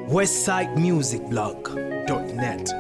westsidemusicblog.net.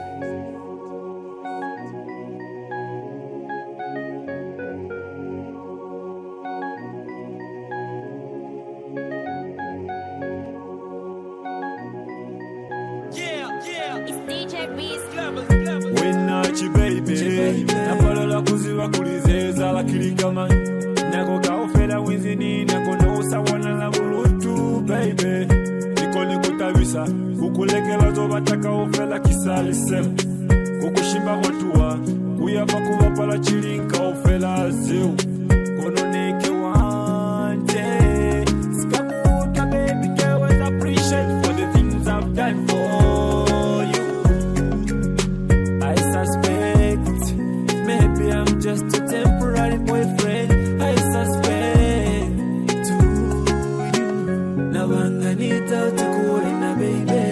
Napalola kuziwa kulizeza lakini kama nako kaofela wizini nako nosa wana la mulutu baby niko nikutabisa kukulekela zo bataka ofela kisali sem kukushimba watuwa kuyafa kubapala chilinka ofela ziu kono neke wante skamuka baby girl and appreciate for the things I've done for you. I suspect maybe I'm just a temporary boyfriend. I suspect to you. Now I'm gonna need out to cool in a baby.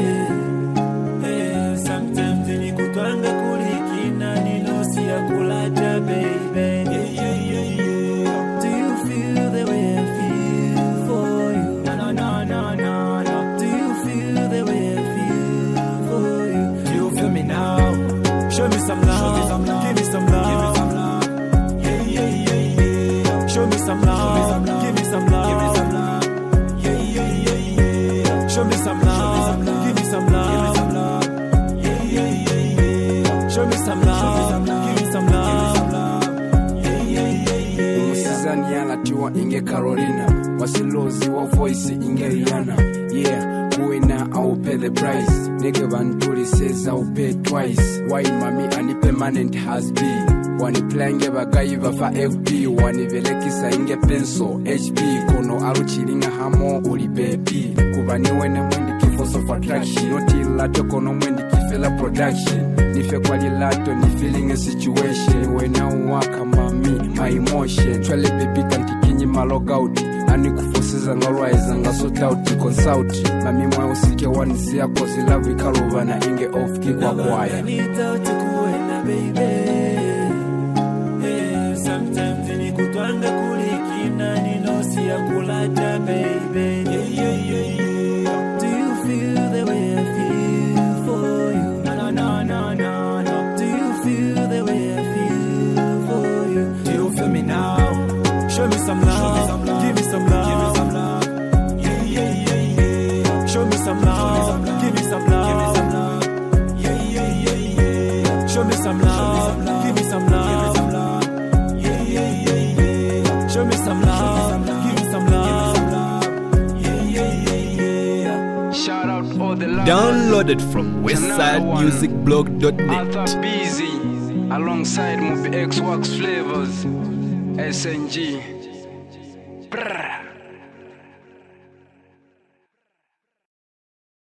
Hey, sometimes in ikutwanga kulikina ninosi ya kulaja baby. Do you feel the way I feel for you? No. Do you feel the way I feel for you? Do you feel me now? Show me some love. Give me some love. Show me some love. Give me some love. Show me some love. Give me some love. Show me some love. Give me some love. Umusizani yanatiwa inge Carolina wasilozi wa voice inge Rihanna. Yeah, kuina au pay the price. Nigga Vantuli says I'll pay twice. Why mommy ani permanent has been. Wani plange bagaiva fa FP. Wani velekisa inge pencil HP. Kono aruchilinga hamo uli baby. Kubani wene mwendi kifoso for attraction. Noti lato kono mwendi kifela production. Nife kwa lilato ni feeling a situation. Wena uwaka mami my emotion. Chwale baby kantikinyi ma log out. Ani kufosiza ngolwaiza nga sort out consult. Mami mwa usike wanisia kozi love ikaluva na inge off kikwa kwaya. Nita tukuena baby. Sometimes in ikutwanga kulikina ninosi ya kulaja baby. Do you feel the way I feel for you? No. Do you feel the way I feel for you? Do you feel me now? Show me some love. Give me some love. Show me some love. Give me some love. Show me some love. Give me some love. Show me some love, give me some love. Shout out all the love. Downloaded from westsidemusicblog.net. Arthur Busy alongside Movie X Wax Flavors SNG. Brr.